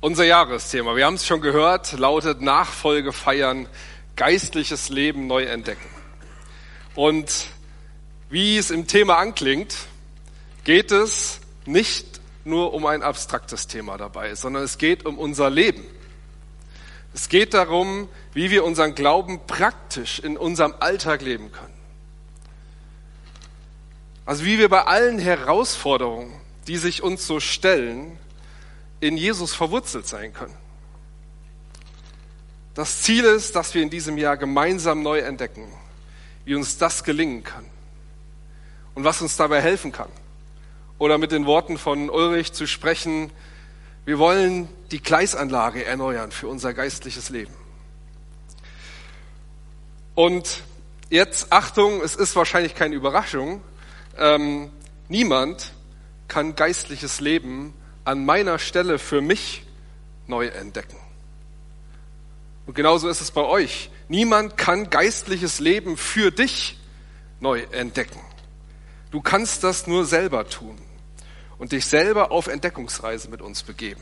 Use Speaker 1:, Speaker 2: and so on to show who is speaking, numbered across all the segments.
Speaker 1: Unser Jahresthema, wir haben es schon gehört, lautet Nachfolge feiern, geistliches Leben neu entdecken. Und wie es im Thema anklingt, geht es nicht nur um ein abstraktes Thema dabei, sondern es geht um unser Leben. Es geht darum, wie wir unseren Glauben praktisch in unserem Alltag leben können. Also wie wir bei allen Herausforderungen, die sich uns so stellen, in Jesus verwurzelt sein können. Das Ziel ist, dass wir in diesem Jahr gemeinsam neu entdecken, wie uns das gelingen kann und was uns dabei helfen kann. Oder mit den Worten von Ulrich zu sprechen, wir wollen die Gleisanlage erneuern für unser geistliches Leben. Und jetzt, Achtung, es ist wahrscheinlich keine Überraschung, niemand kann geistliches Leben an meiner Stelle für mich neu entdecken. Und genauso ist es bei euch. Niemand kann geistliches Leben für dich neu entdecken. Du kannst das nur selber tun und dich selber auf Entdeckungsreise mit uns begeben.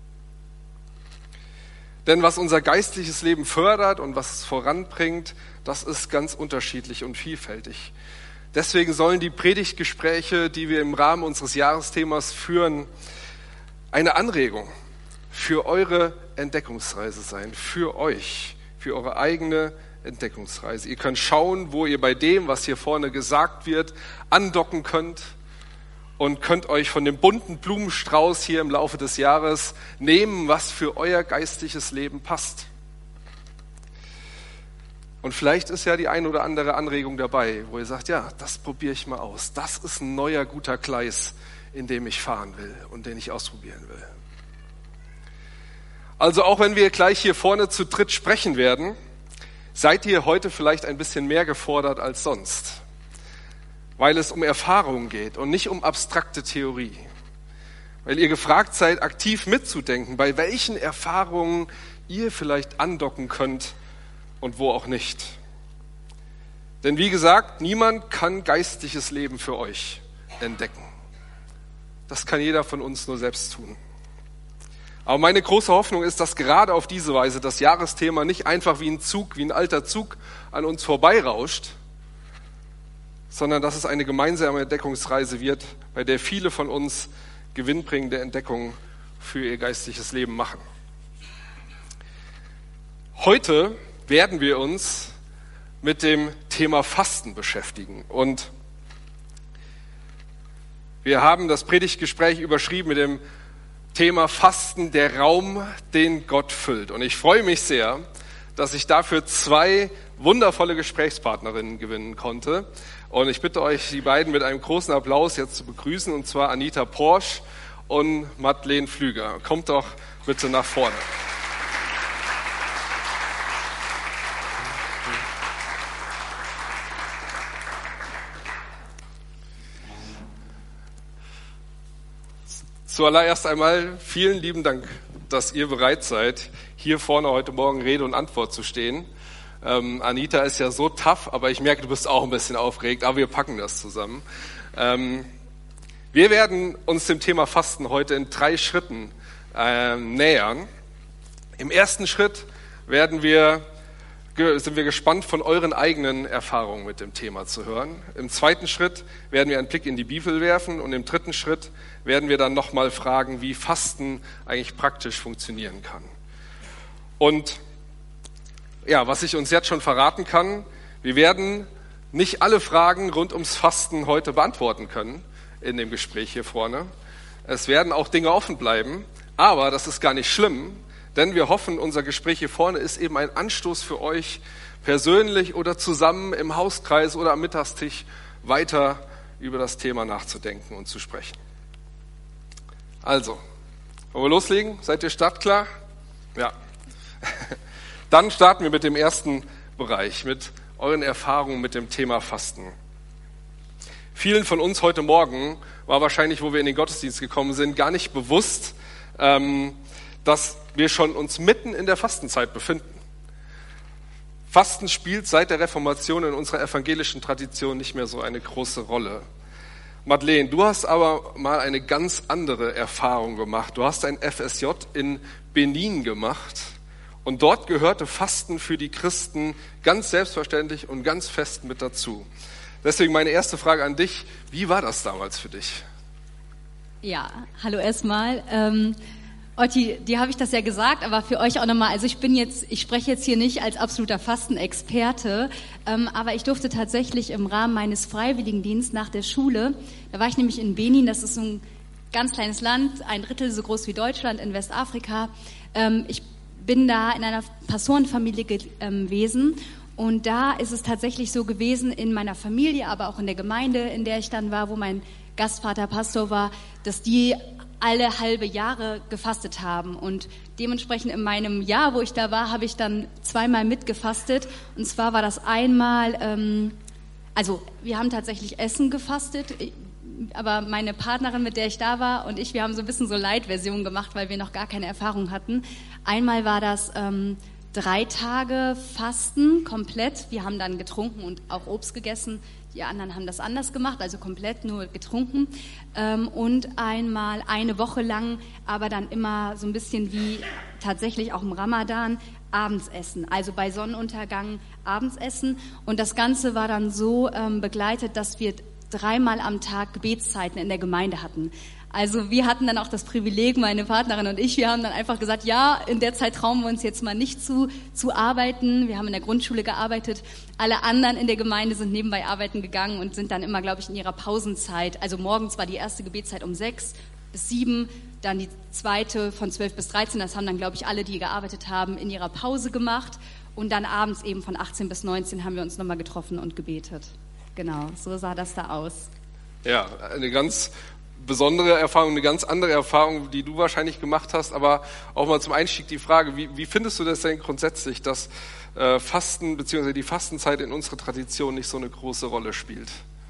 Speaker 1: Denn was unser geistliches Leben fördert und was es voranbringt, das ist ganz unterschiedlich und vielfältig. Deswegen sollen die Predigtgespräche, die wir im Rahmen unseres Jahresthemas führen, eine Anregung für eure Entdeckungsreise sein, für euch, für eure eigene Entdeckungsreise. Ihr könnt schauen, wo ihr bei dem, was hier vorne gesagt wird, andocken könnt und könnt euch von dem bunten Blumenstrauß hier im Laufe des Jahres nehmen, was für euer geistliches Leben passt. Und vielleicht ist ja die ein oder andere Anregung dabei, wo ihr sagt, ja, das probiere ich mal aus. Das ist ein neuer, guter Gleis, in dem ich fahren will und den ich ausprobieren will. Also auch wenn wir gleich hier vorne zu dritt sprechen werden, seid ihr heute vielleicht ein bisschen mehr gefordert als sonst, weil es um Erfahrungen geht und nicht um abstrakte Theorie. Weil ihr gefragt seid, aktiv mitzudenken, bei welchen Erfahrungen ihr vielleicht andocken könnt und wo auch nicht. Denn wie gesagt, niemand kann geistliches Leben für euch entdecken. Das kann jeder von uns nur selbst tun. Aber meine große Hoffnung ist, dass gerade auf diese Weise das Jahresthema nicht einfach wie ein alter Zug an uns vorbeirauscht, sondern dass es eine gemeinsame Entdeckungsreise wird, bei der viele von uns gewinnbringende Entdeckungen für ihr geistliches Leben machen. Heute werden wir uns mit dem Thema Fasten beschäftigen und wir haben das Predigtgespräch überschrieben mit dem Thema Fasten, der Raum, den Gott füllt. Und ich freue mich sehr, dass ich dafür 2 wundervolle Gesprächspartnerinnen gewinnen konnte. Und ich bitte euch, die beiden mit einem großen Applaus jetzt zu begrüßen, und zwar Anita Porsch und Madeleine Flüger. Kommt doch bitte nach vorne. Zuallererst einmal vielen lieben Dank, dass ihr bereit seid, hier vorne heute Morgen Rede und Antwort zu stehen. Anita ist ja so tough, aber ich merke, du bist auch ein bisschen aufgeregt, aber wir packen das zusammen. Wir werden uns dem Thema Fasten heute in 3 Schritten nähern. Im ersten Schritt sind wir gespannt, von euren eigenen Erfahrungen mit dem Thema zu hören. Im zweiten Schritt werden wir einen Blick in die Bibel werfen und im dritten Schritt werden wir dann nochmal fragen, wie Fasten eigentlich praktisch funktionieren kann. Und ja, was ich uns jetzt schon verraten kann, wir werden nicht alle Fragen rund ums Fasten heute beantworten können in dem Gespräch hier vorne. Es werden auch Dinge offen bleiben, aber das ist gar nicht schlimm, denn wir hoffen, unser Gespräch hier vorne ist eben ein Anstoß für euch, persönlich oder zusammen im Hauskreis oder am Mittagstisch weiter über das Thema nachzudenken und zu sprechen. Also, wollen wir loslegen? Seid ihr startklar? Ja. Dann starten wir mit dem ersten Bereich, mit euren Erfahrungen mit dem Thema Fasten. Vielen von uns heute Morgen war wahrscheinlich, wo wir in den Gottesdienst gekommen sind, gar nicht bewusst, dass wir schon uns mitten in der Fastenzeit befinden. Fasten spielt seit der Reformation in unserer evangelischen Tradition nicht mehr so eine große Rolle. Madeleine, du hast aber mal eine ganz andere Erfahrung gemacht. Du hast ein FSJ in Benin gemacht und dort gehörte Fasten für die Christen ganz selbstverständlich und ganz fest mit dazu. Deswegen meine erste Frage an dich, wie war das damals für dich?
Speaker 2: Ja, hallo erstmal. Otti, dir habe ich das ja gesagt, aber für euch auch nochmal, also ich spreche jetzt hier nicht als absoluter Fastenexperte, aber ich durfte tatsächlich im Rahmen meines Freiwilligendienstes nach der Schule, da war ich nämlich in Benin, das ist so ein ganz kleines Land, 1/3 so groß wie Deutschland in Westafrika. Ich bin da in einer Pastorenfamilie gewesen und da ist es tatsächlich so gewesen in meiner Familie, aber auch in der Gemeinde, in der ich dann war, wo mein Gastvater Pastor war, dass die alle halbe Jahre gefastet haben und dementsprechend in meinem Jahr, wo ich da war, habe ich dann 2-mal mitgefastet und zwar war das einmal, also wir haben tatsächlich Essen gefastet, aber meine Partnerin, mit der ich da war und wir haben so ein bisschen so Light-Version gemacht, weil wir noch gar keine Erfahrung hatten. Einmal war das 3 Tage Fasten komplett, wir haben dann getrunken und auch Obst gegessen. Die anderen haben das anders gemacht, also komplett nur getrunken. Und einmal eine Woche lang, aber dann immer so ein bisschen wie tatsächlich auch im Ramadan, abends essen. Also bei Sonnenuntergang abends essen. Und das Ganze war dann so begleitet, dass wir 3-mal am Tag Gebetszeiten in der Gemeinde hatten. Also wir hatten dann auch das Privileg, meine Partnerin und wir haben dann einfach gesagt, ja, in der Zeit trauen wir uns jetzt mal nicht zu arbeiten. Wir haben in der Grundschule gearbeitet. Alle anderen in der Gemeinde sind nebenbei arbeiten gegangen und sind dann immer, glaube ich, in ihrer Pausenzeit. Also morgens war die erste Gebetszeit um 6 bis 7, dann die zweite von 12 bis 13. Das haben dann, glaube ich, alle, die gearbeitet haben, in ihrer Pause gemacht. Und dann abends eben von 18 bis 19 haben wir uns nochmal getroffen und gebetet. Genau, so sah das da aus.
Speaker 1: Ja, eine ganz besondere Erfahrung, eine ganz andere Erfahrung, die du wahrscheinlich gemacht hast, aber auch mal zum Einstieg die Frage, wie findest du das denn grundsätzlich, dass Fasten bzw. die Fastenzeit in unserer Tradition nicht so eine große Rolle spielt?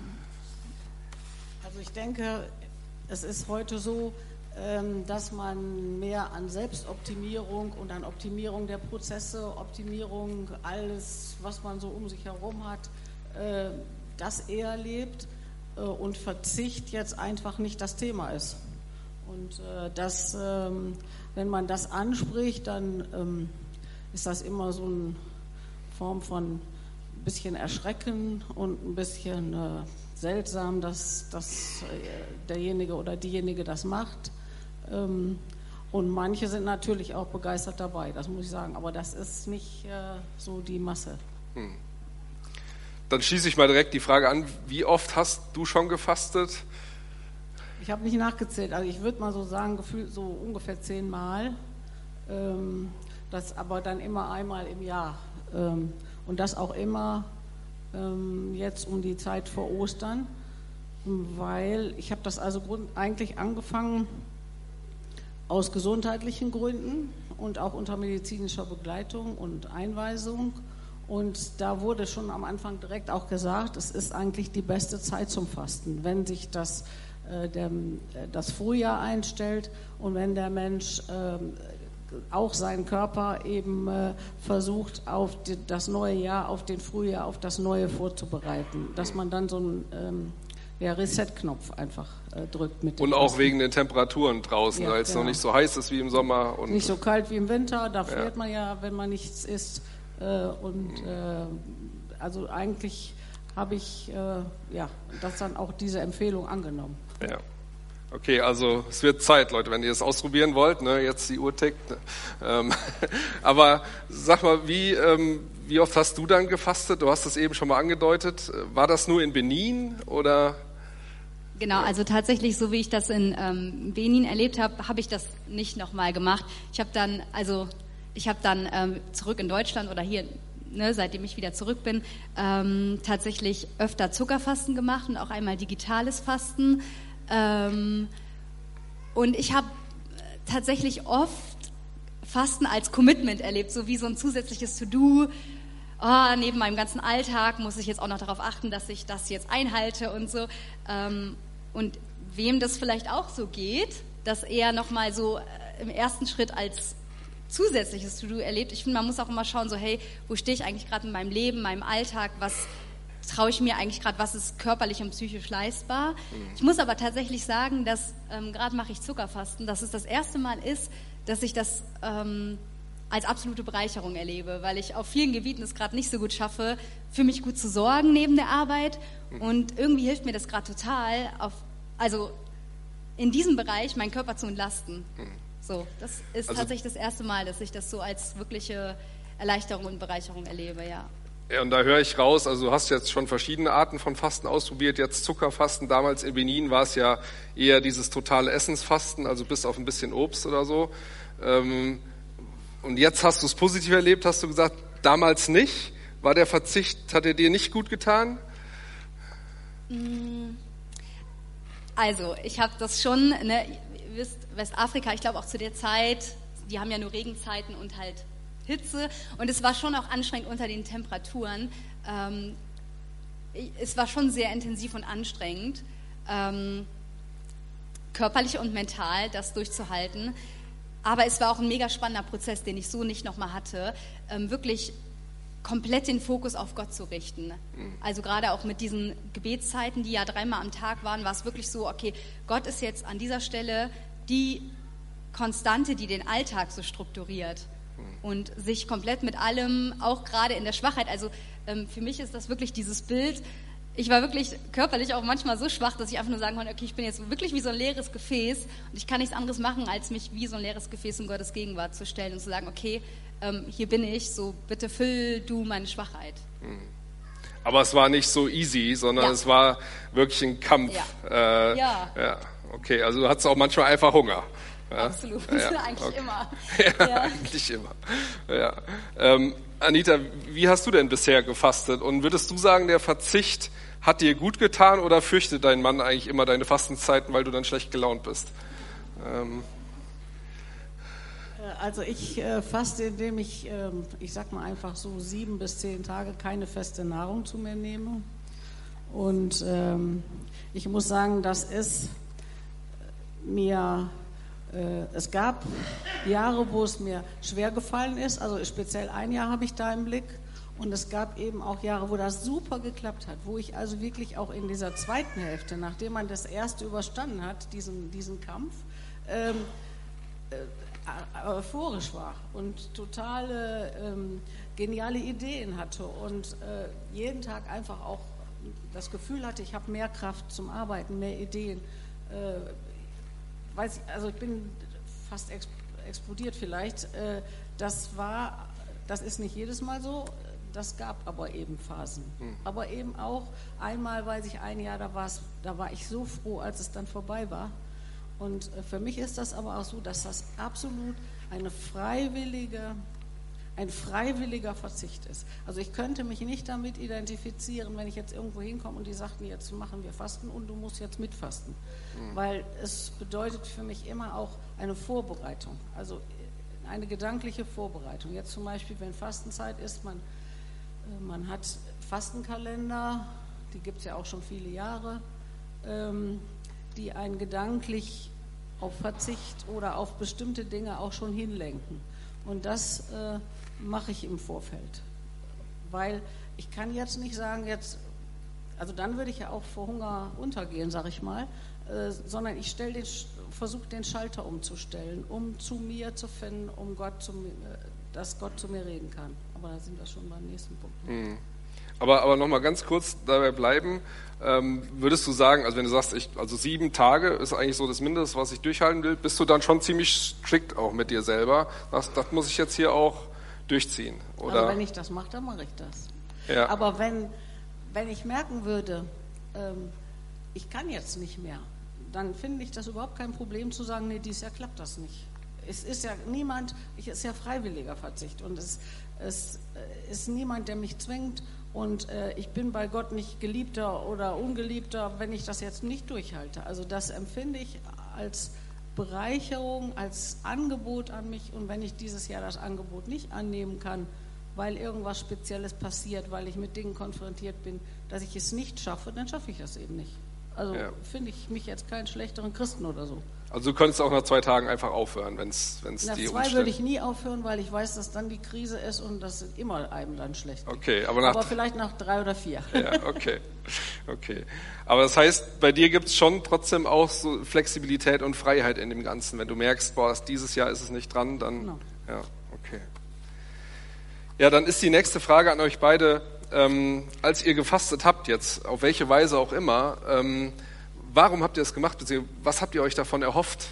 Speaker 3: Also ich denke, es ist heute so, dass man mehr an Selbstoptimierung und an Optimierung der Prozesse, Optimierung alles, was man so um sich herum hat, das eher lebt. Und Verzicht jetzt einfach nicht das Thema ist. Und wenn man das anspricht, dann ist das immer so eine Form von ein bisschen Erschrecken und ein bisschen seltsam, dass derjenige oder diejenige das macht. Und manche sind natürlich auch begeistert dabei, das muss ich sagen. Aber das ist nicht so die Masse.
Speaker 1: Dann schließe ich mal direkt die Frage an, wie oft hast du schon gefastet?
Speaker 3: Ich habe nicht nachgezählt, also ich würde mal so sagen, gefühlt so ungefähr 10 Mal, das aber dann immer einmal im Jahr und das auch immer jetzt um die Zeit vor Ostern, weil ich habe das also eigentlich angefangen aus gesundheitlichen Gründen und auch unter medizinischer Begleitung und Einweisung. Und da wurde schon am Anfang direkt auch gesagt, es ist eigentlich die beste Zeit zum Fasten, wenn sich das Frühjahr einstellt und wenn der Mensch auch seinen Körper eben versucht, auf das neue Jahr, auf den Frühjahr, auf das Neue vorzubereiten, dass man dann so einen Reset-Knopf einfach drückt. Mit dem
Speaker 1: und auch
Speaker 3: Fasten.
Speaker 1: Wegen den Temperaturen draußen, weil es noch nicht so heiß ist wie im Sommer. Und
Speaker 3: nicht so kalt wie im Winter, da friert man ja, wenn man nichts isst. Also eigentlich habe ich das dann auch diese Empfehlung angenommen.
Speaker 1: Ja. Okay, also es wird Zeit, Leute, wenn ihr es ausprobieren wollt, ne, jetzt die Uhr tickt. Aber sag mal, wie oft hast du dann gefastet? Du hast es eben schon mal angedeutet. War das nur in Benin oder?
Speaker 2: Genau, also tatsächlich, so wie ich das in Benin erlebt habe, habe ich das nicht nochmal gemacht. Ich habe dann zurück in Deutschland oder hier, ne, seitdem ich wieder zurück bin, tatsächlich öfter Zuckerfasten gemacht und auch einmal digitales Fasten. Und ich habe tatsächlich oft Fasten als Commitment erlebt, so wie so ein zusätzliches To-Do. Oh, neben meinem ganzen Alltag muss ich jetzt auch noch darauf achten, dass ich das jetzt einhalte und so. Und wem das vielleicht auch so geht, dass er nochmal so im ersten Schritt als zusätzliches To-Do erlebt. Ich finde, man muss auch immer schauen, so hey, wo stehe ich eigentlich gerade in meinem Leben, meinem Alltag, was traue ich mir eigentlich gerade, was ist körperlich und psychisch leistbar. Ich muss aber tatsächlich sagen, dass gerade mache ich Zuckerfasten, dass es das erste Mal ist, dass ich das als absolute Bereicherung erlebe, weil ich auf vielen Gebieten es gerade nicht so gut schaffe, für mich gut zu sorgen neben der Arbeit. Und irgendwie hilft mir das gerade total, also in diesem Bereich meinen Körper zu entlasten. So, das ist also tatsächlich das erste Mal, dass ich das so als wirkliche Erleichterung und Bereicherung erlebe, ja.
Speaker 1: Ja, und da höre ich raus, also du hast jetzt schon verschiedene Arten von Fasten ausprobiert, jetzt Zuckerfasten, damals in Benin war es ja eher dieses totale Essensfasten, also bis auf ein bisschen Obst oder so. Und jetzt hast du es positiv erlebt, hast du gesagt, damals nicht. War der Verzicht, hat er dir nicht gut getan?
Speaker 2: Also, ich habe das schon, ne, ihr wisst, Westafrika, ich glaube auch zu der Zeit, die haben ja nur Regenzeiten und halt Hitze. Und es war schon auch anstrengend unter den Temperaturen. Es war schon sehr intensiv und anstrengend, körperlich und mental das durchzuhalten. Aber es war auch ein mega spannender Prozess, den ich so nicht nochmal hatte, wirklich komplett den Fokus auf Gott zu richten. Also gerade auch mit diesen Gebetszeiten, die ja 3-mal am Tag waren, war es wirklich so, okay, Gott ist jetzt an dieser Stelle die Konstante, die den Alltag so strukturiert und sich komplett mit allem, auch gerade in der Schwachheit, also für mich ist das wirklich dieses Bild, ich war wirklich körperlich auch manchmal so schwach, dass ich einfach nur sagen konnte, okay, ich bin jetzt wirklich wie so ein leeres Gefäß und ich kann nichts anderes machen, als mich wie so ein leeres Gefäß in Gottes Gegenwart zu stellen und zu sagen, okay, hier bin ich, so bitte füll du meine Schwachheit.
Speaker 1: Aber es war nicht so easy, sondern es war wirklich ein Kampf.
Speaker 2: Ja.
Speaker 1: Okay, also du hattest auch manchmal einfach Hunger. Ja?
Speaker 2: Absolut, eigentlich immer.
Speaker 1: Ja, eigentlich immer. Ja. Anita, wie hast du denn bisher gefastet? Und würdest du sagen, der Verzicht hat dir gut getan oder fürchtet dein Mann eigentlich immer deine Fastenzeiten, weil du dann schlecht gelaunt bist?
Speaker 3: Also ich faste, indem ich sag mal einfach so 7 bis 10 Tage keine feste Nahrung zu mir nehme. Und ich muss sagen, das ist mir... Es gab Jahre, wo es mir schwer gefallen ist, also speziell ein Jahr habe ich da im Blick. Und es gab eben auch Jahre, wo das super geklappt hat, wo ich also wirklich auch in dieser zweiten Hälfte, nachdem man das erste überstanden hat, diesen Kampf, euphorisch war und totale geniale Ideen hatte und jeden Tag einfach auch das Gefühl hatte, ich habe mehr Kraft zum Arbeiten, mehr Ideen. Also ich bin fast explodiert vielleicht. Das ist nicht jedes Mal so, das gab aber eben Phasen. Aber eben auch einmal, weiß ich, ein Jahr, da war ich so froh, als es dann vorbei war. Und für mich ist das aber auch so, dass das absolut ein freiwilliger Verzicht ist. Also ich könnte mich nicht damit identifizieren, wenn ich jetzt irgendwo hinkomme und die sagten, jetzt machen wir Fasten und du musst jetzt mitfasten. Weil es bedeutet für mich immer auch eine Vorbereitung, also eine gedankliche Vorbereitung. Jetzt zum Beispiel, wenn Fastenzeit ist, man hat Fastenkalender, die gibt es ja auch schon viele Jahre, die einen gedanklich auf Verzicht oder auf bestimmte Dinge auch schon hinlenken. Und das mache ich im Vorfeld. Weil ich kann jetzt nicht sagen, also dann würde ich ja auch vor Hunger untergehen, sag ich mal, sondern ich versuche den Schalter umzustellen, um zu mir zu finden, dass Gott zu mir reden kann. Aber da sind wir schon beim nächsten Punkt.
Speaker 1: Aber nochmal ganz kurz dabei bleiben. Würdest du sagen, also wenn du sagst, 7 Tage ist eigentlich so das Mindeste, was ich durchhalten will, bist du dann schon ziemlich strikt auch mit dir selber? Das muss ich jetzt hier auch durchziehen, oder?
Speaker 3: Also wenn ich das mache, dann mache ich das.
Speaker 1: Ja.
Speaker 3: Aber wenn ich merken würde, ich kann jetzt nicht mehr, dann finde ich das überhaupt kein Problem zu sagen, nee, dieses Jahr klappt das nicht. Es ist ja es ist ja freiwilliger Verzicht und es ist niemand, der mich zwingt und ich bin bei Gott nicht geliebter oder ungeliebter, wenn ich das jetzt nicht durchhalte. Also das empfinde ich als Bereicherung, als Angebot an mich und wenn ich dieses Jahr das Angebot nicht annehmen kann, weil irgendwas Spezielles passiert, weil ich mit Dingen konfrontiert bin, dass ich es nicht schaffe, dann schaffe ich es eben nicht. Also finde ich mich jetzt keinen schlechteren Christen oder so.
Speaker 1: Also du könntest auch nach 2 Tagen einfach aufhören, wenn es die
Speaker 3: Nach 2
Speaker 1: Umstände...
Speaker 3: würde ich nie aufhören, weil ich weiß, dass dann die Krise ist und dass es immer einem dann schlecht geht.
Speaker 1: Okay, aber
Speaker 3: vielleicht nach 3 oder 4.
Speaker 1: Ja, okay. Aber das heißt, bei dir gibt es schon trotzdem auch so Flexibilität und Freiheit in dem Ganzen. Wenn du merkst, dieses Jahr ist es nicht dran, dann...
Speaker 3: Genau.
Speaker 1: Ja, okay. Ja, dann ist die nächste Frage an euch beide. Als ihr gefastet habt jetzt, auf welche Weise auch immer, warum habt ihr es gemacht? Was habt ihr euch davon erhofft?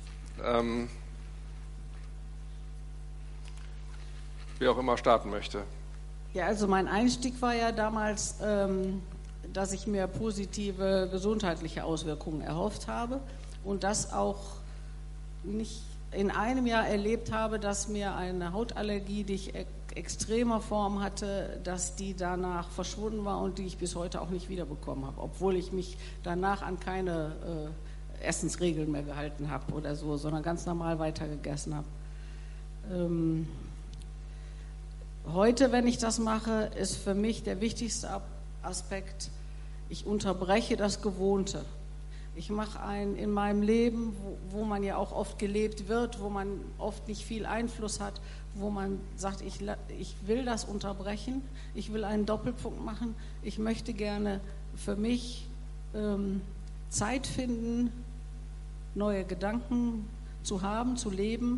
Speaker 1: Wer auch immer starten möchte.
Speaker 3: Ja, also mein Einstieg war ja damals, dass ich mir positive gesundheitliche Auswirkungen erhofft habe und das auch nicht in einem Jahr erlebt habe, dass mir eine Hautallergie, die ich extremer Form hatte, dass die danach verschwunden war und die ich bis heute auch nicht wiederbekommen habe, obwohl ich mich danach an keine Essensregeln mehr gehalten habe oder so, sondern ganz normal weitergegessen habe. Heute, wenn ich das mache, ist für mich der wichtigste Aspekt, ich unterbreche das Gewohnte. Ich mache in meinem Leben, wo man ja auch oft gelebt wird, wo man oft nicht viel Einfluss hat, wo man sagt, ich will das unterbrechen, ich will einen Doppelpunkt machen, ich möchte gerne für mich Zeit finden, neue Gedanken zu haben, zu leben,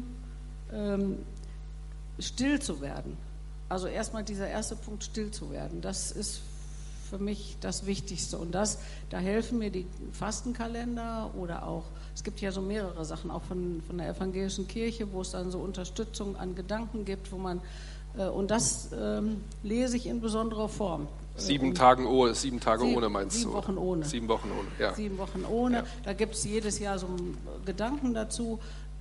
Speaker 3: still zu werden. Also erstmal dieser erste Punkt, still zu werden, das ist für mich das Wichtigste. Und da helfen mir die Fastenkalender oder auch, es gibt ja so mehrere Sachen, auch von der evangelischen Kirche, wo es dann so Unterstützung an Gedanken gibt, wo man, und das lese ich in besonderer Form.
Speaker 1: 7 Tage ohne meinst du?
Speaker 3: 7 Wochen ohne.
Speaker 1: 7 Wochen ohne, ja.
Speaker 3: 7 Wochen ohne,
Speaker 1: ja.
Speaker 3: Da gibt es jedes Jahr so Gedanken dazu.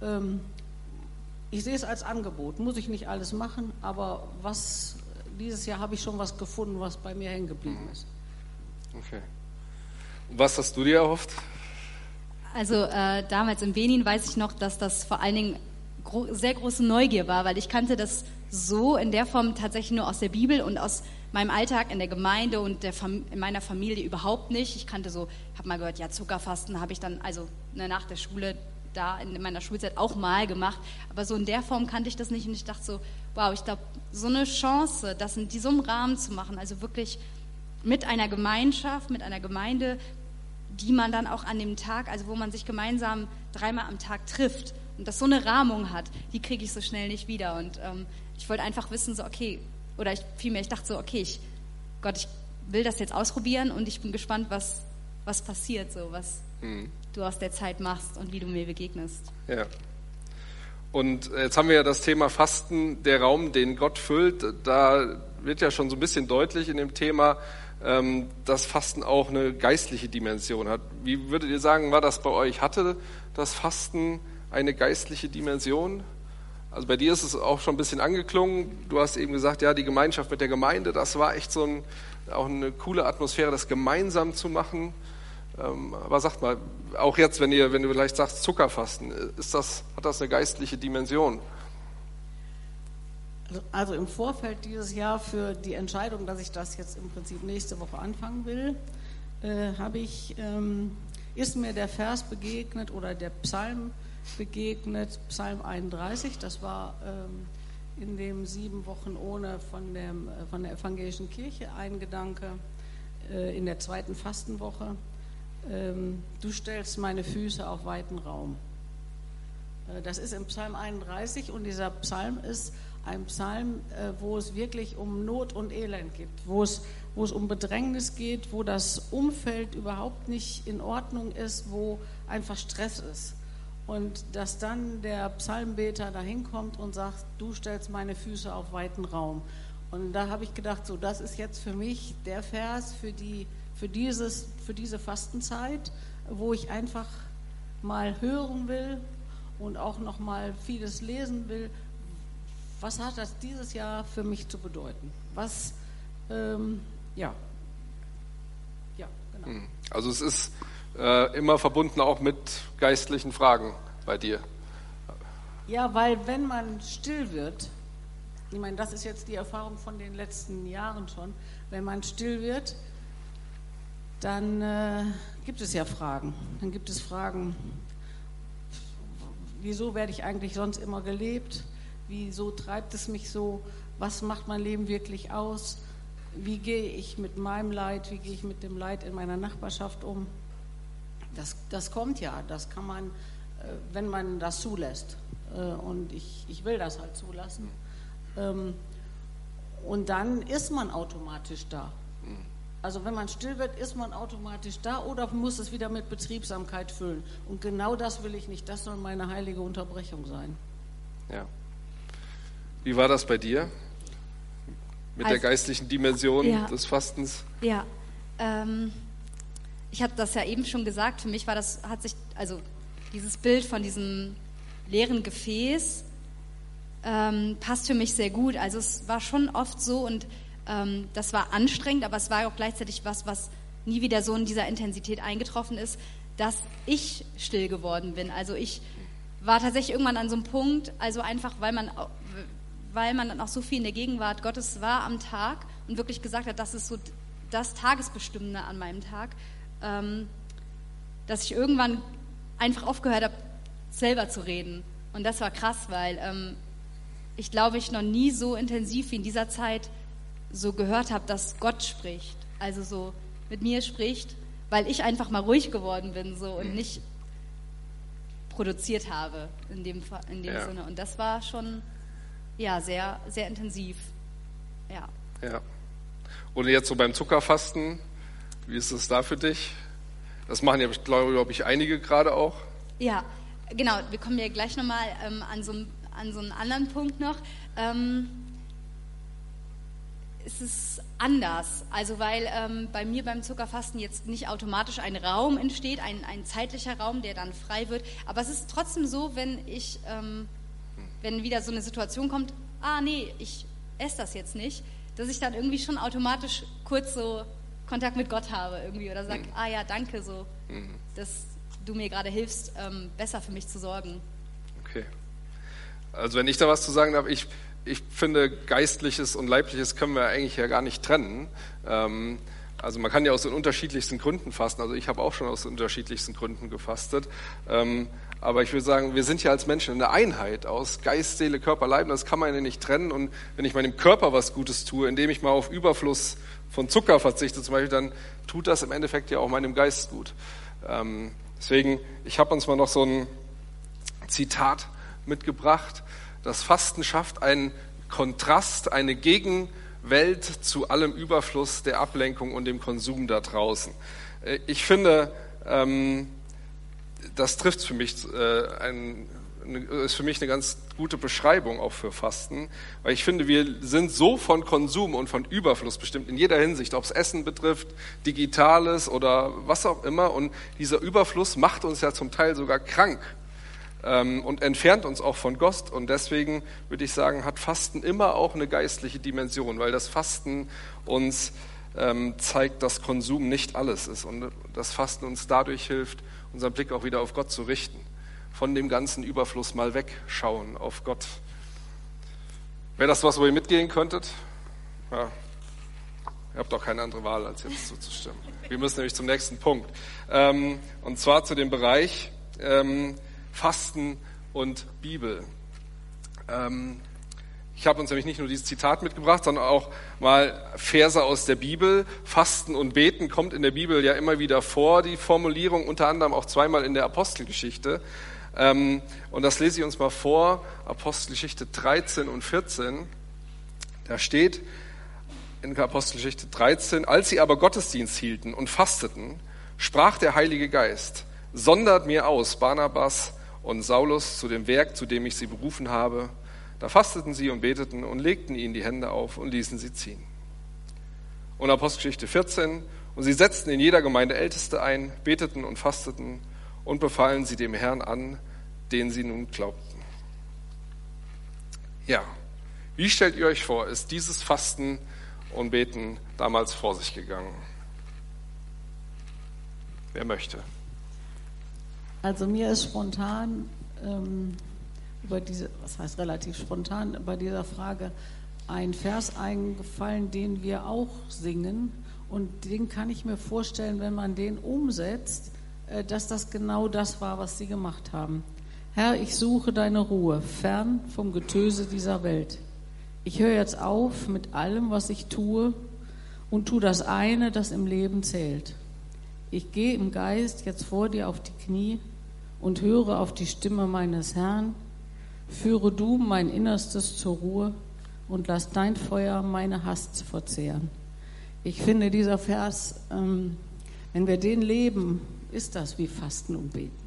Speaker 3: Ich sehe es als Angebot, muss ich nicht alles machen, aber dieses Jahr habe ich schon was gefunden, was bei mir hängen geblieben ist.
Speaker 1: Okay. Und was hast du dir erhofft?
Speaker 2: Also damals in Benin weiß ich noch, dass das vor allen Dingen sehr große Neugier war, weil ich kannte das so in der Form tatsächlich nur aus der Bibel und aus meinem Alltag in der Gemeinde und in meiner Familie überhaupt nicht. Ich kannte habe mal gehört, ja, Zuckerfasten habe ich dann nach der Schule da in meiner Schulzeit auch mal gemacht, aber so in der Form kannte ich das nicht und ich dachte so, wow, ich glaube, so eine Chance, das in diesem Rahmen zu machen, also wirklich mit einer Gemeinschaft, mit einer Gemeinde, die man dann auch an dem Tag, also wo man sich gemeinsam 3-mal am Tag trifft und das so eine Rahmung hat, die kriege ich so schnell nicht wieder und ich wollte einfach wissen, so okay, oder ich dachte so, okay, ich will das jetzt ausprobieren und ich bin gespannt, was passiert, so was du aus der Zeit machst und wie du mir begegnest.
Speaker 1: Ja. Und jetzt haben wir ja das Thema Fasten, der Raum, den Gott füllt. Da wird ja schon so ein bisschen deutlich in dem Thema, dass Fasten auch eine geistliche Dimension hat. Wie würdet ihr sagen, war das bei euch? Hatte das Fasten eine geistliche Dimension? Also bei dir ist es auch schon ein bisschen angeklungen. Du hast eben gesagt, ja, die Gemeinschaft mit der Gemeinde, das war echt auch eine coole Atmosphäre, das gemeinsam zu machen. Aber sagt mal, auch jetzt, wenn du vielleicht sagst Zuckerfasten, hat das eine geistliche Dimension?
Speaker 3: Also im Vorfeld dieses Jahr für die Entscheidung, dass ich das jetzt im Prinzip nächste Woche anfangen will, ist mir der Vers begegnet oder der Psalm begegnet, Psalm 31, das war in dem 7 Wochen ohne von der evangelischen Kirche ein Gedanke in der 2. Fastenwoche. Du stellst meine Füße auf weiten Raum. Das ist im Psalm 31 und dieser Psalm ist ein Psalm, wo es wirklich um Not und Elend geht, wo es um Bedrängnis geht, wo das Umfeld überhaupt nicht in Ordnung ist, wo einfach Stress ist. Und dass dann der Psalmbeter dahin kommt und sagt, du stellst meine Füße auf weiten Raum. Und da habe ich gedacht, so, das ist jetzt für mich der Vers für diese Fastenzeit, wo ich einfach mal hören will und auch noch mal vieles lesen will. Was hat das dieses Jahr für mich zu bedeuten? Genau.
Speaker 1: Also es ist immer verbunden auch mit geistlichen Fragen bei dir.
Speaker 3: Ja, weil wenn man still wird, ich meine, das ist jetzt die Erfahrung von den letzten Jahren schon, wenn man still wird, dann gibt es ja Fragen. Dann gibt es Fragen, wieso werde ich eigentlich sonst immer gelebt? Wieso treibt es mich so? Was macht mein Leben wirklich aus? Wie gehe ich mit meinem Leid, wie gehe ich mit dem Leid in meiner Nachbarschaft um? Das kommt ja, das kann man, wenn man das zulässt. Und ich will das halt zulassen. Und dann ist man automatisch da. Also wenn man still wird, ist man automatisch da oder muss es wieder mit Betriebsamkeit füllen. Und genau das will ich nicht. Das soll meine heilige Unterbrechung sein.
Speaker 1: Ja. Wie war das bei dir? Mit der geistlichen Dimension des Fastens?
Speaker 2: Ja, ich habe das ja eben schon gesagt. Für mich war das, dieses Bild von diesem leeren Gefäß passt für mich sehr gut. Also es war schon oft so und das war anstrengend, aber es war auch gleichzeitig was nie wieder so in dieser Intensität eingetroffen ist, dass ich still geworden bin. Also ich war tatsächlich irgendwann an so einem Punkt, also einfach, weil man dann auch so viel in der Gegenwart Gottes war am Tag und wirklich gesagt hat, das ist so das Tagesbestimmende an meinem Tag, dass ich irgendwann einfach aufgehört habe, selber zu reden. Und das war krass, weil ich glaube, ich noch nie so intensiv wie in dieser Zeit so gehört habe, dass Gott spricht, also so mit mir spricht, weil ich einfach mal ruhig geworden bin so und nicht produziert habe in dem Sinne. Und das war schon sehr, sehr intensiv. Ja.
Speaker 1: Und jetzt so beim Zuckerfasten, wie ist es da für dich? Das machen ja, glaube ich, einige gerade auch.
Speaker 2: Ja, genau. Wir kommen ja gleich nochmal an so einen anderen Punkt noch. Es ist anders, also weil bei mir beim Zuckerfasten jetzt nicht automatisch ein Raum entsteht, ein zeitlicher Raum, der dann frei wird, aber es ist trotzdem so, wenn wieder so eine Situation kommt, ich esse das jetzt nicht, dass ich dann irgendwie schon automatisch kurz so Kontakt mit Gott habe irgendwie oder sage, danke so, dass du mir gerade hilfst, besser für mich zu sorgen.
Speaker 1: Okay. Also wenn ich da was zu sagen darf, ich finde, Geistliches und Leibliches können wir eigentlich ja gar nicht trennen. Also man kann ja aus den unterschiedlichsten Gründen fasten. Also ich habe auch schon aus den unterschiedlichsten Gründen gefastet. Aber ich würde sagen, wir sind ja als Menschen eine Einheit aus Geist, Seele, Körper, Leib. Das kann man ja nicht trennen. Und wenn ich meinem Körper was Gutes tue, indem ich mal auf Überfluss von Zucker verzichte zum Beispiel, dann tut das im Endeffekt ja auch meinem Geist gut. Deswegen, ich habe uns mal noch so ein Zitat mitgebracht. Das Fasten schafft einen Kontrast, eine Gegenwelt zu allem Überfluss der Ablenkung und dem Konsum da draußen. Ich finde, das trifft für mich, ist für mich eine ganz gute Beschreibung auch für Fasten, weil ich finde, wir sind so von Konsum und von Überfluss bestimmt in jeder Hinsicht, ob es Essen betrifft, Digitales oder was auch immer, und dieser Überfluss macht uns ja zum Teil sogar krank. Und entfernt uns auch von Gott. Und deswegen würde ich sagen, hat Fasten immer auch eine geistliche Dimension, weil das Fasten uns zeigt, dass Konsum nicht alles ist und das Fasten uns dadurch hilft, unseren Blick auch wieder auf Gott zu richten. Von dem ganzen Überfluss mal wegschauen auf Gott. Wäre das was, wo ihr mitgehen könntet? Ja. Ihr habt doch keine andere Wahl, als jetzt zuzustimmen. Wir müssen nämlich zum nächsten Punkt. Und zwar zu dem Bereich Fasten und Bibel. Ich habe uns nämlich nicht nur dieses Zitat mitgebracht, sondern auch mal Verse aus der Bibel. Fasten und Beten kommt in der Bibel ja immer wieder vor, die Formulierung, unter anderem auch zweimal in der Apostelgeschichte. Und das lese ich uns mal vor, Apostelgeschichte 13 und 14. Da steht in der Apostelgeschichte 13, als sie aber Gottesdienst hielten und fasteten, sprach der Heilige Geist, sondert mir aus Barnabas und Saulus zu dem Werk, zu dem ich sie berufen habe. Da fasteten sie und beteten und legten ihnen die Hände auf und ließen sie ziehen. Und Apostelgeschichte 14, und sie setzten in jeder Gemeinde Älteste ein, beteten und fasteten und befahlen sie dem Herrn an, den sie nun glaubten. Ja, wie stellt ihr euch vor, ist dieses Fasten und Beten damals vor sich gegangen? Wer möchte?
Speaker 3: Also mir ist spontan relativ spontan bei dieser Frage ein Vers eingefallen, den wir auch singen Und den kann ich mir vorstellen, wenn man den umsetzt, dass das genau das war, was sie gemacht haben. Herr, ich suche deine Ruhe, fern vom Getöse dieser Welt. Ich höre jetzt auf mit allem, was ich tue, und tu das eine, das im Leben zählt. Ich gehe im Geist jetzt vor dir auf die Knie und höre auf die Stimme meines Herrn. Führe du mein Innerstes zur Ruhe und lass dein Feuer meine Hast verzehren. Ich finde, dieser Vers, wenn wir den leben, ist das wie Fasten und Beten.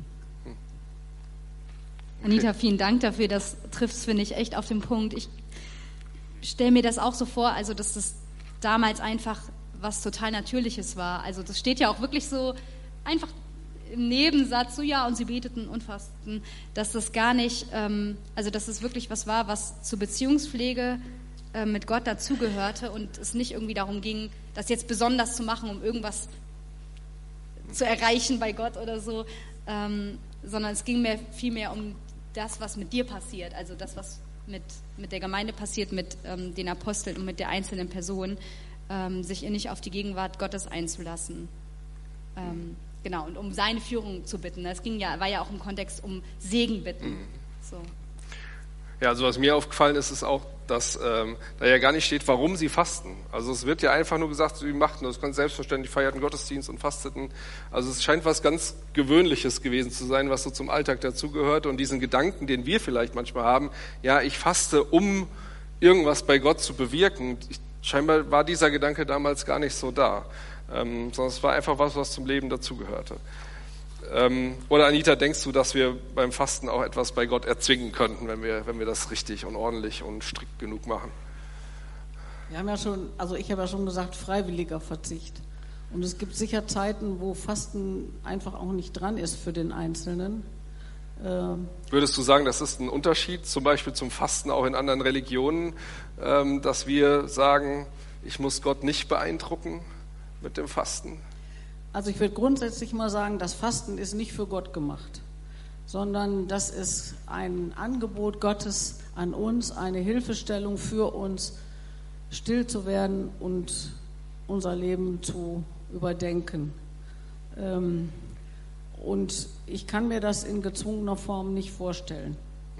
Speaker 2: Anita, vielen Dank dafür. Das trifft es, finde ich, echt auf den Punkt. Ich stelle mir das auch so vor, also dass das damals einfach was total Natürliches war. Also das steht ja auch wirklich so einfach im Nebensatz, so ja, und sie beteten und fasten, dass das gar nicht, also dass es wirklich was war, was zur Beziehungspflege mit Gott dazugehörte und es nicht irgendwie darum ging, das jetzt besonders zu machen, um irgendwas zu erreichen bei Gott oder so, sondern es ging mir vielmehr um das, was mit dir passiert, also das, was mit der Gemeinde passiert, mit den Aposteln und mit der einzelnen Person, sich innig auf die Gegenwart Gottes einzulassen. Genau, und um seine Führung zu bitten. Das war ja auch im Kontext um Segen bitten. So.
Speaker 1: Ja, also was mir aufgefallen ist, ist auch, dass da ja gar nicht steht, warum sie fasten. Also es wird ja einfach nur gesagt, sie machten das ganz selbstverständlich, feierten Gottesdienst und fasteten. Also es scheint was ganz Gewöhnliches gewesen zu sein, was so zum Alltag dazugehört. Und diesen Gedanken, den wir vielleicht manchmal haben, ja, ich faste, um irgendwas bei Gott zu bewirken. Scheinbar war dieser Gedanke damals gar nicht so da, sondern es war einfach was zum Leben dazugehörte. Oder Anita, denkst du, dass wir beim Fasten auch etwas bei Gott erzwingen könnten, wenn wir das richtig und ordentlich und strikt genug machen?
Speaker 3: Wir haben ja schon, also ich habe ja schon gesagt, freiwilliger Verzicht. Und es gibt sicher Zeiten, wo Fasten einfach auch nicht dran ist für den Einzelnen.
Speaker 1: Würdest du sagen, das ist ein Unterschied, zum Beispiel zum Fasten auch in anderen Religionen, dass wir sagen, ich muss Gott nicht beeindrucken mit dem Fasten?
Speaker 3: Also ich würde grundsätzlich mal sagen, das Fasten ist nicht für Gott gemacht, sondern das ist ein Angebot Gottes an uns, eine Hilfestellung für uns, still zu werden und unser Leben zu überdenken. Und ich kann mir das in gezwungener Form nicht vorstellen.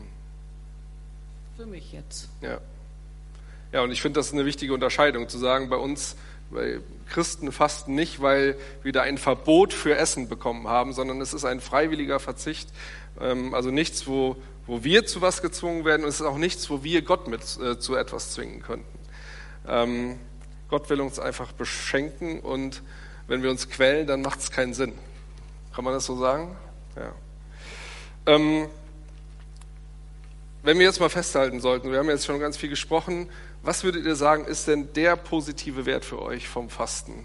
Speaker 3: Für mich jetzt.
Speaker 1: Ja, und ich finde, das ist eine wichtige Unterscheidung, zu sagen, bei Christen fasten nicht, weil wir da ein Verbot für Essen bekommen haben, sondern es ist ein freiwilliger Verzicht. Also nichts, wo wir zu was gezwungen werden, und es ist auch nichts, wo wir Gott zu etwas zwingen könnten. Gott will uns einfach beschenken, und wenn wir uns quälen, dann macht es keinen Sinn. Kann man das so sagen? Ja. Wenn wir jetzt mal festhalten sollten, wir haben jetzt schon ganz viel gesprochen, was würdet ihr sagen, ist denn der positive Wert für euch vom Fasten?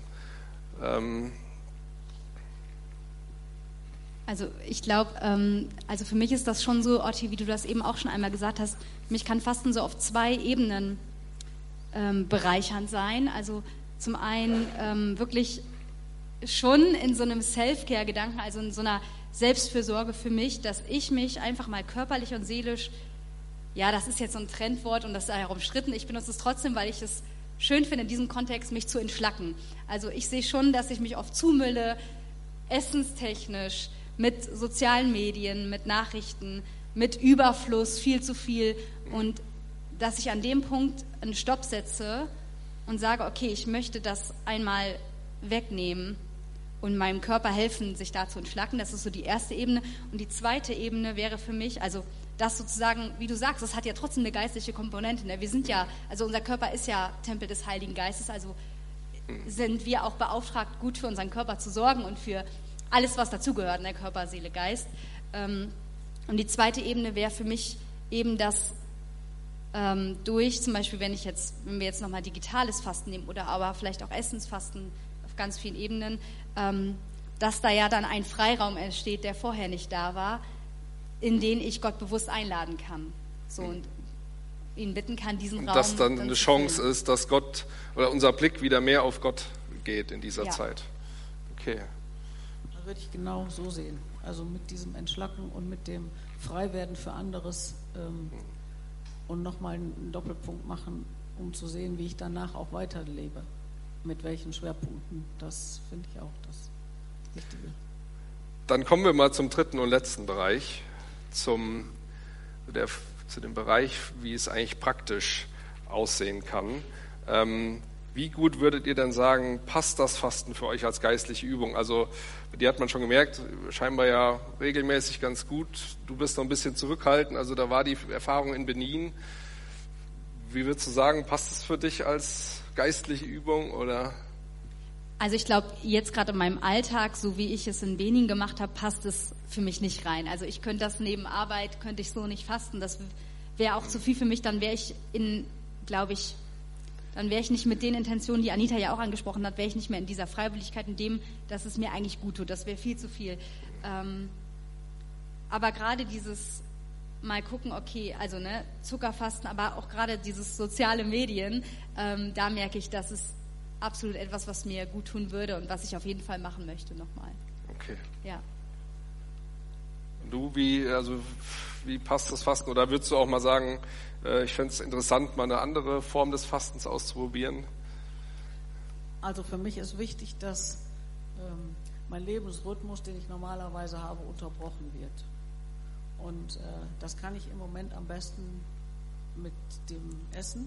Speaker 2: Also ich glaube, also für mich ist das schon so, Otti, wie du das eben auch schon einmal gesagt hast, mich kann Fasten so auf 2 Ebenen bereichernd sein. Also zum einen wirklich schon in so einem Self-Care-Gedanken, also in so einer Selbstfürsorge für mich, dass ich mich einfach mal körperlich und seelisch, ja, das ist jetzt so ein Trendwort und das ist daher umstritten, ich benutze es trotzdem, weil ich es schön finde, in diesem Kontext mich zu entschlacken. Also ich sehe schon, dass ich mich oft zumülle, essenstechnisch, mit sozialen Medien, mit Nachrichten, mit Überfluss, viel zu viel, und dass ich an dem Punkt einen Stopp setze und sage, okay, ich möchte das einmal wegnehmen und meinem Körper helfen, sich da zu entschlacken. Das ist so die erste Ebene. Und die zweite Ebene wäre für mich, also das sozusagen, wie du sagst, das hat ja trotzdem eine geistliche Komponente. Ne? Wir sind ja, also unser Körper ist ja Tempel des Heiligen Geistes, also sind wir auch beauftragt, gut für unseren Körper zu sorgen und für alles, was dazugehört, ne? Körper, Seele, Geist. Und die zweite Ebene wäre für mich eben das durch, zum Beispiel, wenn wir jetzt nochmal digitales Fasten nehmen oder aber vielleicht auch Essensfasten auf ganz vielen Ebenen, dass da ja dann ein Freiraum entsteht, der vorher nicht da war, in den ich Gott bewusst einladen kann. So, und ihn bitten kann, diesen
Speaker 1: und
Speaker 2: Raum.
Speaker 1: dass dann eine Chance ist, dass Gott oder unser Blick wieder mehr auf Gott geht in dieser Zeit. Okay.
Speaker 3: Das würde ich genau so sehen. Also mit diesem Entschlacken und mit dem Freiwerden für anderes und nochmal einen Doppelpunkt machen, um zu sehen, wie ich danach auch weiterlebe. mit welchen Schwerpunkten. Das finde ich auch das Wichtige.
Speaker 1: Dann kommen wir mal zum dritten und letzten Bereich, zu dem Bereich, wie es eigentlich praktisch aussehen kann. Wie gut würdet ihr denn sagen, passt das Fasten für euch als geistliche Übung? Also, die hat man schon gemerkt, scheinbar ja regelmäßig ganz gut. Du bist noch ein bisschen zurückhaltend, also da war die Erfahrung in Benin. Wie würdest du sagen, passt es für dich als geistliche Übung oder?
Speaker 2: Also ich glaube, jetzt gerade in meinem Alltag, so wie ich es in Benin gemacht habe, passt es für mich nicht rein. Also ich könnte das neben Arbeit, könnte ich so nicht fasten. Das wäre auch zu viel für mich. Dann wäre ich dann wäre ich nicht mit den Intentionen, die Anita ja auch angesprochen hat, wäre ich nicht mehr in dieser Freiwilligkeit, in dem, dass es mir eigentlich gut tut. Das wäre viel zu viel. Aber gerade dieses mal gucken, okay, also Zuckerfasten, aber auch gerade dieses soziale Medien, da merke ich, dass es absolut etwas, was mir gut tun würde und was ich auf jeden Fall machen möchte nochmal.
Speaker 1: Okay.
Speaker 2: Ja.
Speaker 1: Und du, wie passt das Fasten? Oder würdest du auch mal sagen, ich fände es interessant, mal eine andere Form des Fastens auszuprobieren?
Speaker 3: Also für mich ist wichtig, dass mein Lebensrhythmus, den ich normalerweise habe, unterbrochen wird. Und das kann ich im Moment am besten mit dem Essen,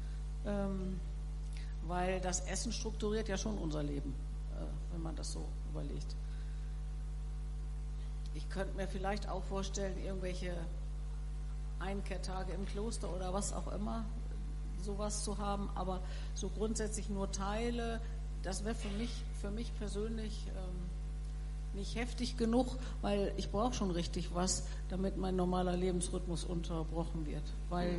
Speaker 3: weil das Essen strukturiert ja schon unser Leben, wenn man das so überlegt. Ich könnte mir vielleicht auch vorstellen, irgendwelche Einkehrtage im Kloster oder was auch immer, sowas zu haben, aber so grundsätzlich nur Teile, das wäre für mich persönlich nicht heftig genug, weil ich brauche schon richtig was, damit mein normaler Lebensrhythmus unterbrochen wird, weil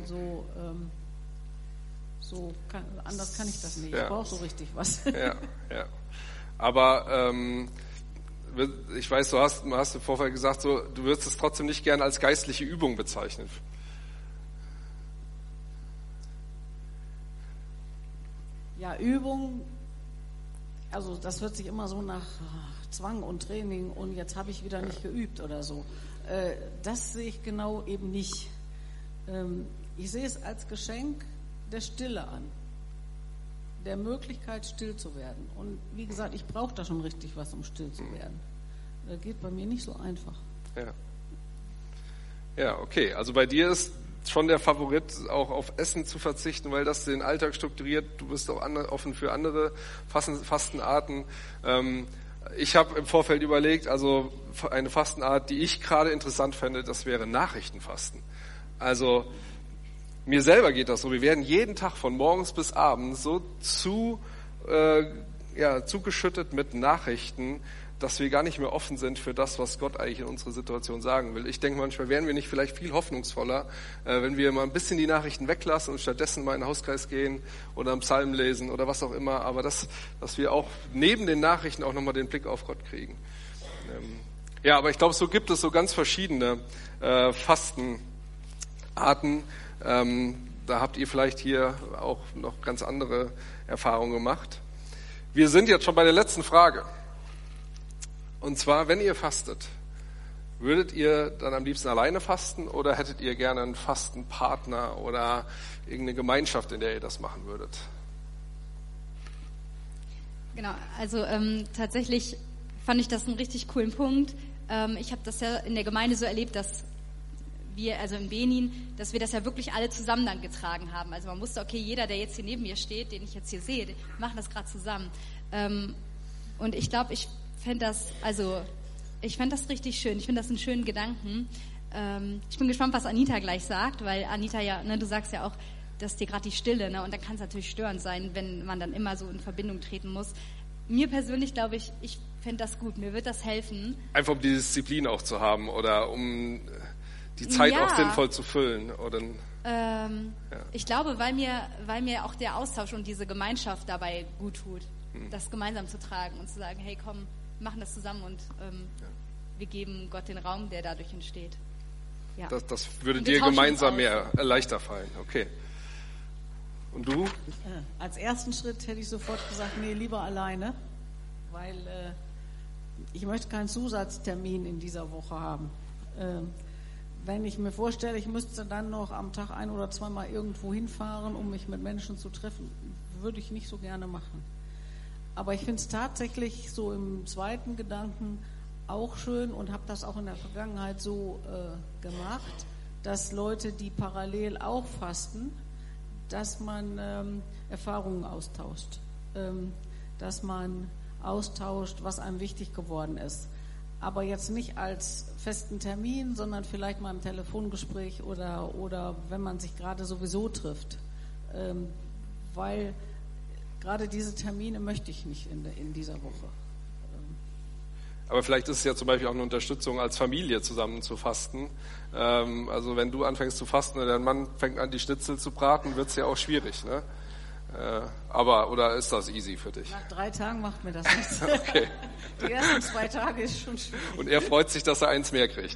Speaker 3: anders kann ich das nicht.
Speaker 1: Ja.
Speaker 3: Ich brauche so richtig was.
Speaker 1: Ja. Aber ich weiß, du hast im Vorfeld gesagt, so, du würdest es trotzdem nicht gerne als geistliche Übung bezeichnen.
Speaker 3: Ja, Übung, also das hört sich immer so nach Zwang und Training und jetzt habe ich wieder nicht geübt oder so. Das sehe ich genau eben nicht. Ich sehe es als Geschenk der Stille an, der Möglichkeit, still zu werden. Und wie gesagt, ich brauche da schon richtig was, um still zu werden. Das geht bei mir nicht so einfach.
Speaker 1: Ja, okay. Also bei dir ist schon der Favorit, auch auf Essen zu verzichten, weil das den Alltag strukturiert. Du bist auch offen für andere Fastenarten. Ich habe im Vorfeld überlegt, also eine Fastenart, die ich gerade interessant fände, das wäre Nachrichtenfasten. Also mir selber geht das so. Wir werden jeden Tag von morgens bis abends so zugeschüttet mit Nachrichten, dass wir gar nicht mehr offen sind für das, was Gott eigentlich in unsere Situation sagen will. Ich denke manchmal, wären wir nicht vielleicht viel hoffnungsvoller, wenn wir mal ein bisschen die Nachrichten weglassen und stattdessen mal in den Hauskreis gehen oder einen Psalm lesen oder was auch immer, aber dass wir auch neben den Nachrichten auch nochmal den Blick auf Gott kriegen. Ja, aber ich glaube, so gibt es so ganz verschiedene Fastenarten. Da habt ihr vielleicht hier auch noch ganz andere Erfahrungen gemacht. Wir sind jetzt schon bei der letzten Frage. Und zwar, wenn ihr fastet, würdet ihr dann am liebsten alleine fasten oder hättet ihr gerne einen Fastenpartner oder irgendeine Gemeinschaft, in der ihr das machen würdet?
Speaker 2: Genau, also tatsächlich fand ich das einen richtig coolen Punkt. Ich habe das ja in der Gemeinde so erlebt, dass wir, also in Benin, dass wir das ja wirklich alle zusammen dann getragen haben. Also man wusste, okay, jeder, der jetzt hier neben mir steht, den ich jetzt hier sehe, wir machen das gerade zusammen. Und ich glaube, ich fände das richtig schön. Ich finde das einen schönen Gedanken. Ich bin gespannt, was Anita gleich sagt, weil Anita ja, du sagst ja auch, dass dir gerade die Stille, und dann kann es natürlich störend sein, wenn man dann immer so in Verbindung treten muss. Mir persönlich glaube ich fände das gut, mir wird das helfen.
Speaker 1: Einfach um die Disziplin auch zu haben oder um die Zeit auch sinnvoll zu füllen, oder?
Speaker 2: Ich glaube, weil mir auch der Austausch und diese Gemeinschaft dabei gut tut, das gemeinsam zu tragen und zu sagen, hey komm, wir machen das zusammen und wir geben Gott den Raum, der dadurch entsteht. Ja.
Speaker 1: Das würde dir gemeinsam mehr leichter fallen, okay. Und du?
Speaker 3: Als ersten Schritt hätte ich sofort gesagt, nee, lieber alleine, weil ich möchte keinen Zusatztermin in dieser Woche haben. Wenn ich mir vorstelle, ich müsste dann noch am Tag 1- oder zweimal irgendwo hinfahren, um mich mit Menschen zu treffen, würde ich nicht so gerne machen. Aber ich finde es tatsächlich so im zweiten Gedanken auch schön und habe das auch in der Vergangenheit so gemacht, dass Leute, die parallel auch fasten, dass man Erfahrungen austauscht, dass man austauscht, was einem wichtig geworden ist. Aber jetzt nicht als festen Termin, sondern vielleicht mal im Telefongespräch oder wenn man sich gerade sowieso trifft. Weil gerade diese Termine möchte ich nicht in dieser Woche.
Speaker 1: Aber vielleicht ist es ja zum Beispiel auch eine Unterstützung, als Familie zusammen zu fasten. Also wenn du anfängst zu fasten und dein Mann fängt an, die Schnitzel zu braten, wird es ja auch schwierig, ne? Oder ist das easy für dich?
Speaker 3: Nach 3 Tagen macht mir das nichts.
Speaker 1: Okay.
Speaker 3: Die ersten 2 Tage ist schon schwierig.
Speaker 1: Und er freut sich, dass er eins mehr kriegt.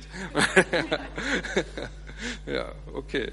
Speaker 1: Ja, okay.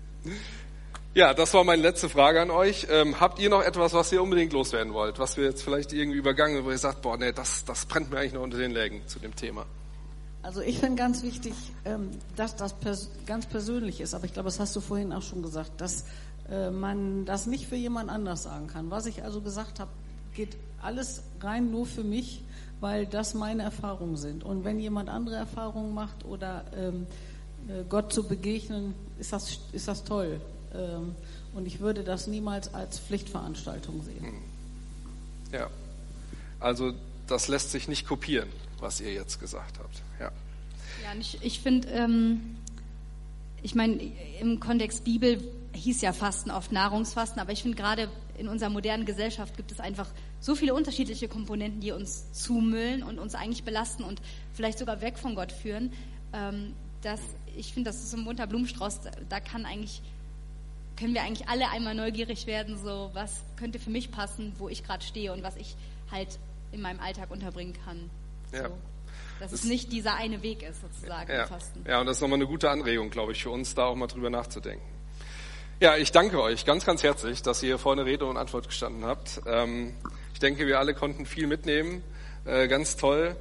Speaker 1: Ja, das war meine letzte Frage an euch. Habt ihr noch etwas, was ihr unbedingt loswerden wollt, was wir jetzt vielleicht irgendwie übergangen, wo ihr sagt, boah, nee, das brennt mir eigentlich noch unter den Nägeln zu dem Thema?
Speaker 3: Also ich finde ganz wichtig, dass das ganz persönlich ist, aber ich glaube, das hast du vorhin auch schon gesagt, dass man das nicht für jemand anders sagen kann. Was ich also gesagt habe, geht alles rein nur für mich, weil das meine Erfahrungen sind. Und wenn jemand andere Erfahrungen macht oder Gott zu begegnen, ist das toll. Und ich würde das niemals als Pflichtveranstaltung sehen.
Speaker 1: Ja, also das lässt sich nicht kopieren, was ihr jetzt gesagt habt. Ja,
Speaker 2: ja, und ich finde, ich meine, im Kontext Bibel hieß ja Fasten oft Nahrungsfasten, aber ich finde gerade in unserer modernen Gesellschaft gibt es einfach so viele unterschiedliche Komponenten, die uns zumüllen und uns eigentlich belasten und vielleicht sogar weg von Gott führen, dass ich finde, das ist so ein bunter Blumenstrauß, da können wir eigentlich alle einmal neugierig werden, so was könnte für mich passen, wo ich gerade stehe und was ich halt in meinem Alltag unterbringen kann.
Speaker 1: Ja.
Speaker 2: So. Dass es nicht dieser eine Weg ist, sozusagen, im Fasten.
Speaker 1: Ja, und das ist nochmal eine gute Anregung, glaube ich, für uns, da auch mal drüber nachzudenken. Ja, ich danke euch ganz, ganz herzlich, dass ihr vorne Rede und Antwort gestanden habt. Ich denke, wir alle konnten viel mitnehmen. Ganz toll.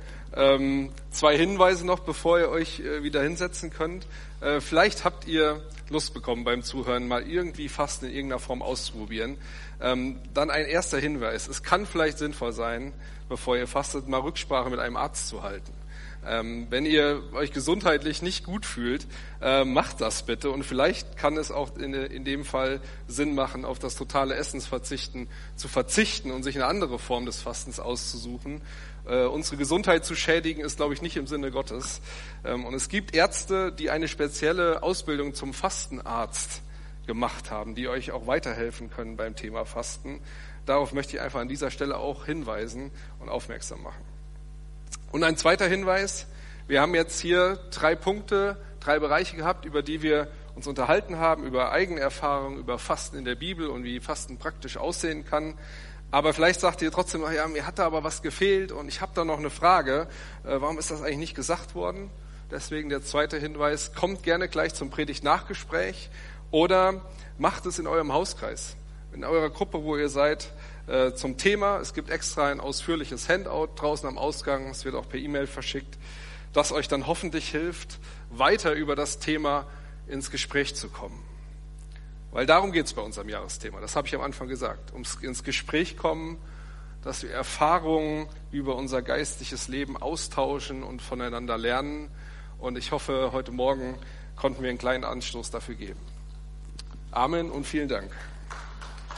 Speaker 1: 2 Hinweise noch, bevor ihr euch wieder hinsetzen könnt. Vielleicht habt ihr Lust bekommen beim Zuhören, mal irgendwie Fasten in irgendeiner Form auszuprobieren. Dann ein erster Hinweis. Es kann vielleicht sinnvoll sein, bevor ihr fastet, mal Rücksprache mit einem Arzt zu halten. Wenn ihr euch gesundheitlich nicht gut fühlt, macht das bitte. Und vielleicht kann es auch in dem Fall Sinn machen, auf das totale Essensverzichten zu verzichten und sich eine andere Form des Fastens auszusuchen. Unsere Gesundheit zu schädigen, ist, glaube ich, nicht im Sinne Gottes. Und es gibt Ärzte, die eine spezielle Ausbildung zum Fastenarzt gemacht haben, die euch auch weiterhelfen können beim Thema Fasten. Darauf möchte ich einfach an dieser Stelle auch hinweisen und aufmerksam machen. Und ein zweiter Hinweis, wir haben jetzt hier 3 Punkte, 3 Bereiche gehabt, über die wir uns unterhalten haben, über eigene Erfahrungen, über Fasten in der Bibel und wie Fasten praktisch aussehen kann. Aber vielleicht sagt ihr trotzdem, ja, mir hat da aber was gefehlt und ich habe da noch eine Frage, warum ist das eigentlich nicht gesagt worden? Deswegen der zweite Hinweis, kommt gerne gleich zum Predigt-Nachgespräch oder macht es in eurem Hauskreis, in eurer Gruppe, wo ihr seid, zum Thema. Es gibt extra ein ausführliches Handout draußen am Ausgang, es wird auch per E-Mail verschickt, das euch dann hoffentlich hilft, weiter über das Thema ins Gespräch zu kommen. Weil darum geht es bei unserem Jahresthema, das habe ich am Anfang gesagt, ins Gespräch kommen, dass wir Erfahrungen über unser geistliches Leben austauschen und voneinander lernen. Und ich hoffe, heute Morgen konnten wir einen kleinen Anstoß dafür geben. Amen und vielen Dank.